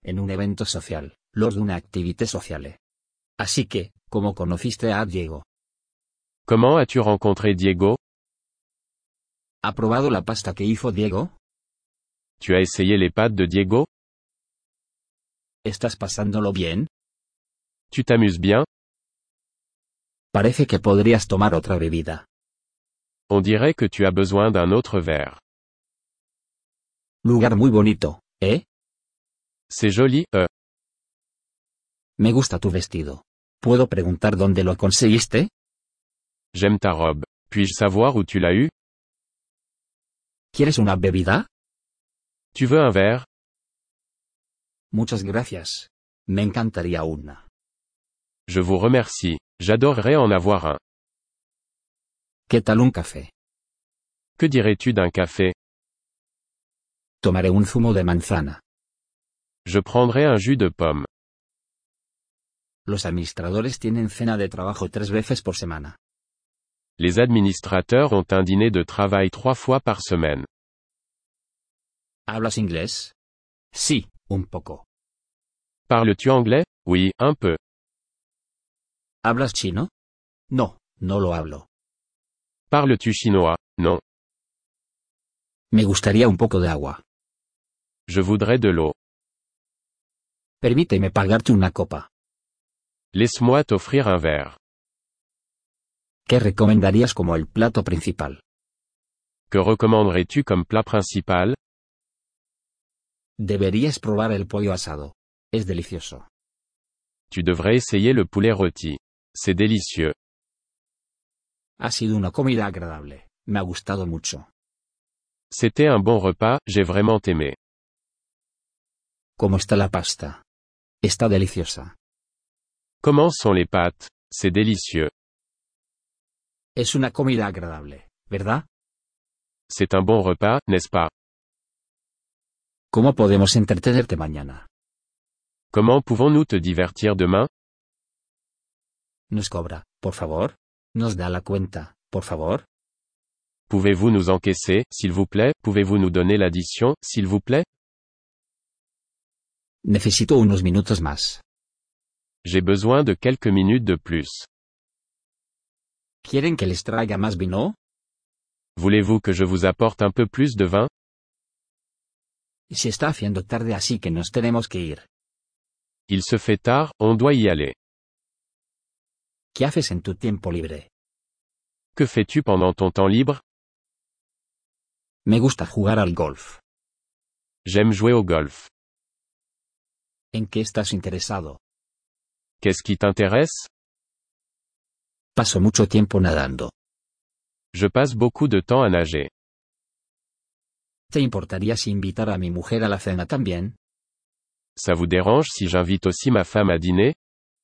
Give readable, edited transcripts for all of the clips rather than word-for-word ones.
en un evento social, lors d'una activité sociale. Así que, ¿cómo conociste a Diego? Comment as-tu rencontré Diego? ¿Ha probado la pasta que hizo Diego? Tu as essayé les pâtes de Diego? ¿Estás pasándolo bien? Tu t'amuses bien? Parece que podrías tomar otra bebida. On dirait que tu as besoin d'un autre verre. Lugar muy bonito, ¿eh? C'est joli, Me gusta tu vestido. ¿Puedo preguntar dónde lo conseguiste? J'aime ta robe. Puis-je savoir où tu l'as eue? ¿Quieres una bebida? Tu veux un verre? Muchas gracias. Me encantaría una. Je vous remercie. J'adorerais en avoir un. ¿Qué tal un café? Que dirais-tu d'un café? Tomaré un zumo de manzana. Je prendrais un jus de pomme. Los administradores tienen cena de trabajo 3 veces por semana. Les administrateurs ont un dîner de travail 3 fois par semaine. ¿Hablas inglés? Sí, un poco. Parles-tu anglais? Oui, un peu. ¿Hablas chino? No, no lo hablo. Parles-tu chinois? Non. Me gustaría un poco de agua. Je voudrais de l'eau. Permíteme pagarte una copa. Laisse-moi t'offrir un verre. ¿Qué recomendarías como el plato principal? Que recommanderais-tu comme plat principal? Deberías probar el pollo asado. Es delicioso. Tu devrais essayer le poulet rôti. C'est délicieux. Ha sido una comida agradable. Me ha gustado mucho. C'était un bon repas, j'ai vraiment aimé. ¿Cómo está la pasta? Está deliciosa. Comment sont les pâtes? C'est délicieux. Es una comida agradable, ¿verdad? C'est un bon repas, n'est-ce pas? ¿Cómo podemos entretenerte mañana? Comment pouvons-nous te divertir demain? Nos cobra, por favor. Nos da la cuenta, por favor. Pouvez-vous nous encaisser, s'il vous plaît? Pouvez-vous nous donner l'addition, s'il vous plaît? Necesito unos minutos más. J'ai besoin de quelques minutes de plus. ¿Quieren que les traiga más vino? Voulez-vous que je vous apporte un peu plus de vin? Se está haciendo tarde, así que nos tenemos que ir. Il se fait tard, on doit y aller. ¿Qué haces en tu tiempo libre? Que fais-tu pendant ton temps libre? Me gusta jugar al golf. J'aime jouer au golf. ¿En qué estás interesado? Qu'est-ce qui t'intéresse? Paso mucho tiempo nadando. Je passe beaucoup de temps à nager. ¿Te importaría si invitara a mi mujer a la cena también? Ça vous dérange si j'invite aussi ma femme à dîner?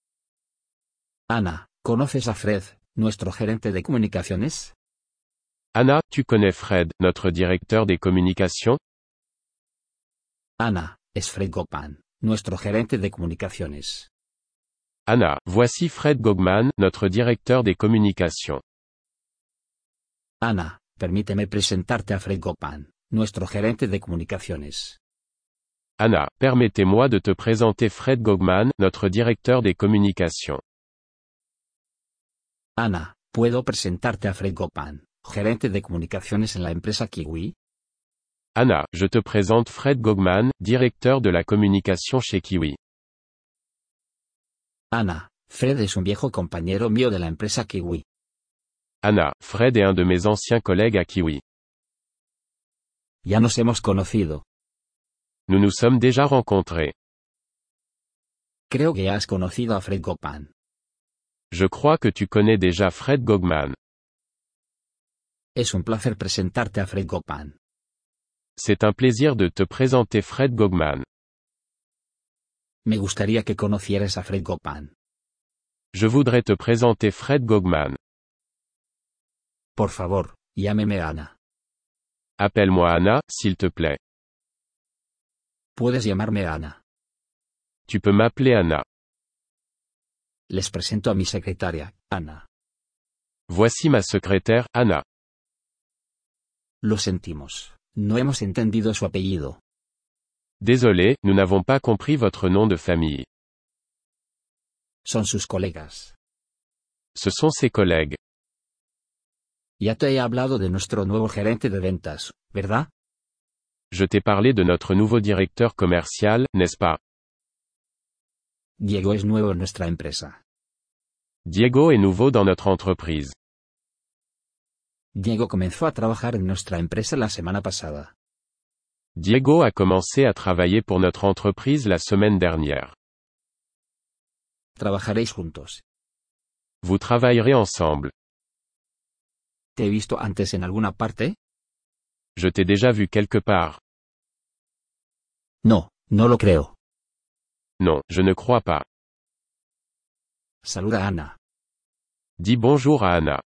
Ana, ¿conoces a Fred, nuestro gerente de comunicaciones? Anna, tu connais Fred, notre directeur des communications? Ana, es Fred Gopman, nuestro gerente de comunicaciones. Anna, voici Fred Gogman, notre directeur des communications. Ana, permíteme presentarte a Fred Gopman, nuestro gerente de comunicaciones. Anna, permettez-moi de te présenter Fred Gogman, notre directeur des communications. Ana, ¿puedo presentarte a Fred Gopman, gerente de comunicaciones en la empresa Kiwi? Anna, je te présente Fred Gogman, directeur de la communication chez Kiwi. Ana, Fred es un viejo compañero mío de la empresa Kiwi. Anna, Fred est un de mes anciens collègues à Kiwi. Ya nos hemos conocido. Nous nous sommes déjà rencontrés. Creo que has conocido a Fred Gopman. Je crois que tu connais déjà Fred Gogman. Es un placer presentarte a Fred Gopman. C'est un plaisir de te présenter Fred Gogman. Me gustaría que conocieras a Fred Gopman. Je voudrais te présenter Fred Gogman. Por favor, llámeme Ana. Appelle-moi Anna, s'il te plaît. Puedes llamarme Ana. Tu peux m'appeler Anna. Les presento a mi secretaria, Ana. Voici ma secrétaire, Anna. Lo sentimos, no hemos entendido su apellido. Désolé, nous n'avons pas compris votre nom de famille. Son sus colegas. Ce sont ses collègues. Ya te he hablado de nuestro nuevo gerente de ventas, ¿verdad? Je t'ai parlé de notre nouveau directeur commercial, n'est-ce pas? Diego es nuevo en nuestra empresa. Diego est nouveau dans notre entreprise. Diego comenzó a trabajar en nuestra empresa la semana pasada. Diego a commencé à travailler pour notre entreprise la semaine dernière. Trabajaréis juntos. Vous travaillerez ensemble. ¿Te he visto antes en alguna parte? Je t'ai déjà vu quelque part. No, no lo creo. Non, je ne crois pas. Saluda a Ana. Dis bonjour à Anna.